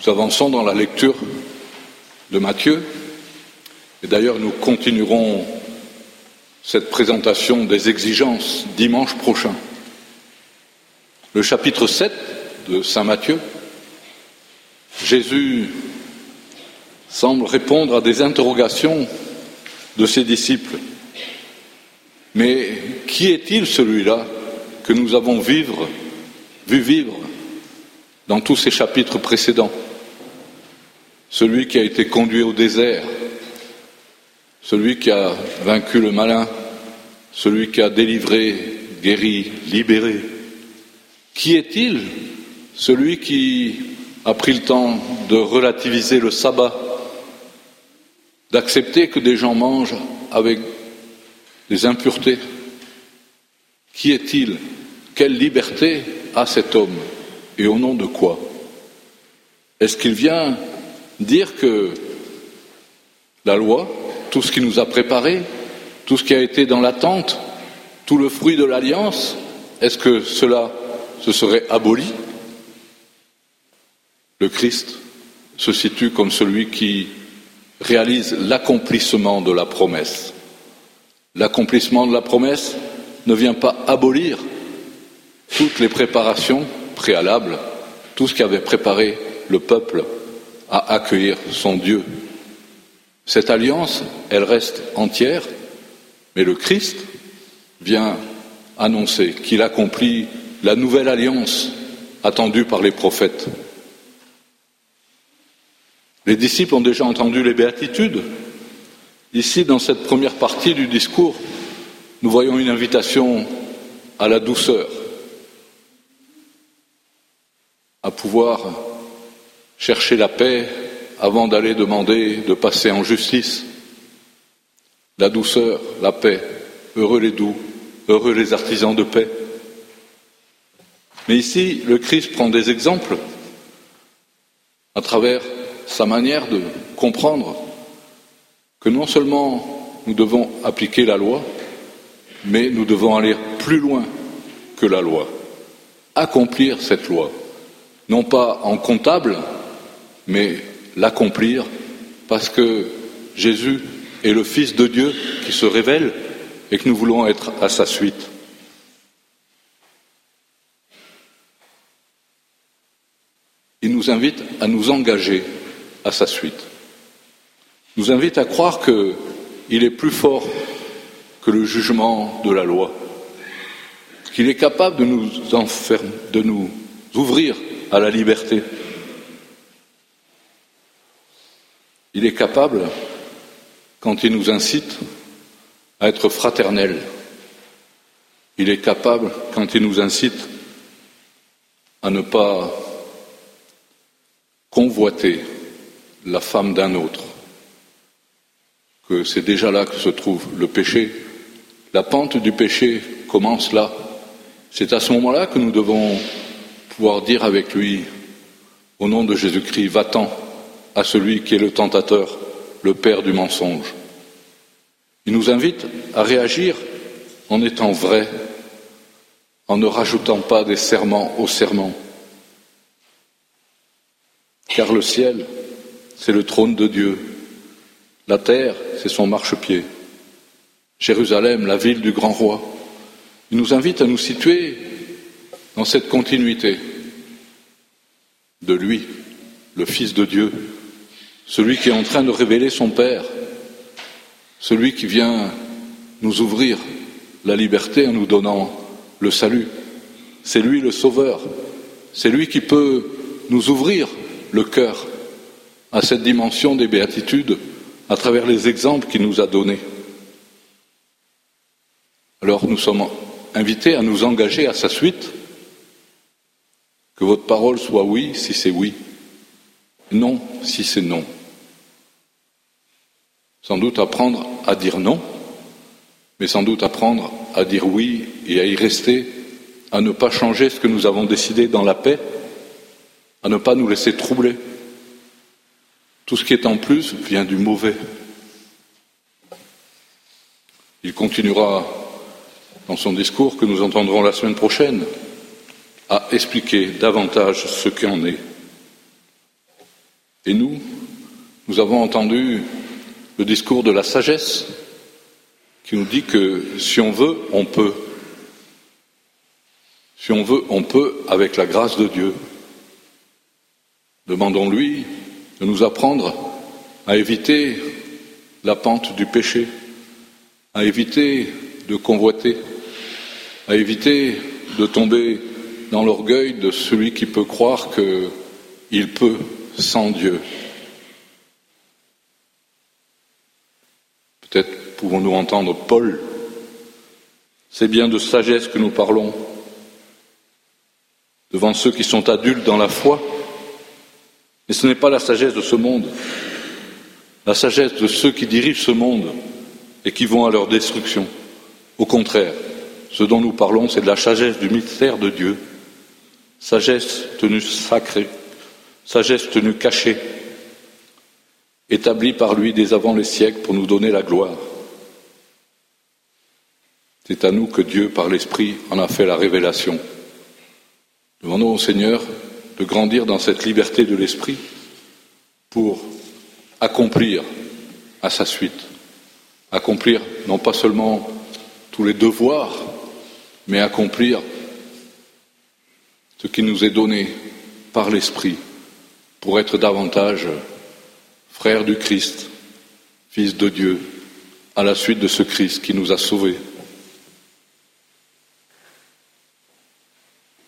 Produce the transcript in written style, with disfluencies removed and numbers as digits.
Nous avançons dans la lecture de Matthieu, et d'ailleurs nous continuerons cette présentation des exigences dimanche prochain. Le chapitre 7 de Saint Matthieu, Jésus semble répondre à des interrogations de ses disciples. Mais qui est-il celui-là que nous avons vu vivre dans tous ces chapitres précédents? Celui qui a été conduit au désert, celui qui a vaincu le malin, celui qui a délivré, guéri, libéré. Qui est-il? Celui qui a pris le temps de relativiser le sabbat, d'accepter que des gens mangent avec des impuretés. Qui est-il? Quelle liberté a cet homme? Et au nom de quoi? Est-ce qu'il vient dire que la loi, tout ce qui nous a préparé, tout ce qui a été dans l'attente, tout le fruit de l'alliance, est-ce que cela se serait aboli? Le Christ se situe comme celui qui réalise l'accomplissement de la promesse. L'accomplissement de la promesse ne vient pas abolir toutes les préparations préalables, tout ce qui avait préparé le peuple à accueillir son Dieu. Cette alliance, elle reste entière, mais le Christ vient annoncer qu'il accomplit la nouvelle alliance attendue par les prophètes. Les disciples ont déjà entendu les béatitudes. Ici, dans cette première partie du discours, nous voyons une invitation à la douceur, à pouvoir chercher la paix avant d'aller demander de passer en justice. La douceur, la paix, heureux les doux, heureux les artisans de paix. Mais ici, le Christ prend des exemples à travers sa manière de comprendre que non seulement nous devons appliquer la loi, mais nous devons aller plus loin que la loi, accomplir cette loi, non pas en comptable, mais l'accomplir parce que Jésus est le Fils de Dieu qui se révèle et que nous voulons être à sa suite. Il nous invite à nous engager à sa suite. Il nous invite à croire qu'il est plus fort que le jugement de la loi, qu'il est capable de nous ouvrir à la liberté. Il est capable, quand il nous incite, à être fraternel. Il est capable, quand il nous incite, à ne pas convoiter la femme d'un autre, que c'est déjà là que se trouve le péché. La pente du péché commence là. C'est à ce moment-là que nous devons pouvoir dire avec lui, au nom de Jésus-Christ, va-t'en à celui qui est le tentateur, le père du mensonge. Il nous invite à réagir en étant vrai, en ne rajoutant pas des serments aux serments. Car le ciel, c'est le trône de Dieu. La terre, c'est son marchepied. Jérusalem, la ville du grand roi. Il nous invite à nous situer dans cette continuité de lui, le Fils de Dieu, celui qui est en train de révéler son Père, celui qui vient nous ouvrir la liberté en nous donnant le salut. C'est lui le Sauveur, c'est lui qui peut nous ouvrir le cœur à cette dimension des béatitudes à travers les exemples qu'il nous a donnés. Alors nous sommes invités à nous engager à sa suite, que votre parole soit oui si c'est oui, non si c'est non. Sans doute apprendre à dire non, mais sans doute apprendre à dire oui et à y rester, à ne pas changer ce que nous avons décidé dans la paix, à ne pas nous laisser troubler. Tout ce qui est en plus vient du mauvais. Il continuera dans son discours que nous entendrons la semaine prochaine à expliquer davantage ce qu'il en est. Et nous avons entendu le discours de la sagesse qui nous dit que si on veut, on peut. Si on veut, on peut avec la grâce de Dieu. Demandons-lui de nous apprendre à éviter la pente du péché, à éviter de convoiter, à éviter de tomber dans l'orgueil de celui qui peut croire qu'il peut sans Dieu. Peut-être pouvons-nous entendre Paul. C'est bien de sagesse que nous parlons devant ceux qui sont adultes dans la foi. Mais ce n'est pas la sagesse de ce monde, la sagesse de ceux qui dirigent ce monde et qui vont à leur destruction. Au contraire, ce dont nous parlons, c'est de la sagesse du mystère de Dieu, sagesse tenue sacrée, sagesse tenue cachée, établie par lui dès avant les siècles pour nous donner la gloire. C'est à nous que Dieu, par l'Esprit, en a fait la révélation. Demandons au Seigneur de grandir dans cette liberté de l'Esprit pour accomplir à sa suite, accomplir non pas seulement tous les devoirs, mais accomplir ce qui nous est donné par l'Esprit pour être davantage frères du Christ, fils de Dieu, à la suite de ce Christ qui nous a sauvés.